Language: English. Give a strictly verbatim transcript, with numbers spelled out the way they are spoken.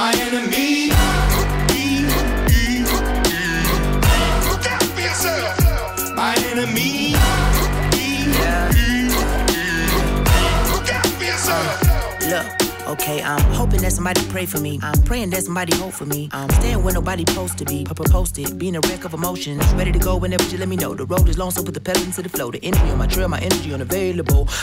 my enemy. Look out for yourself, my enemy. Look out for yourself. Look, okay, I'm hoping that somebody pray for me. I'm praying that somebody hope for me. I'm staying where nobody supposed to be. Papa posted, being a wreck of emotions. Ready to go whenever you let me know. The road is long, so put the pedal into the flow. The energy on my trail, my energy unavailable.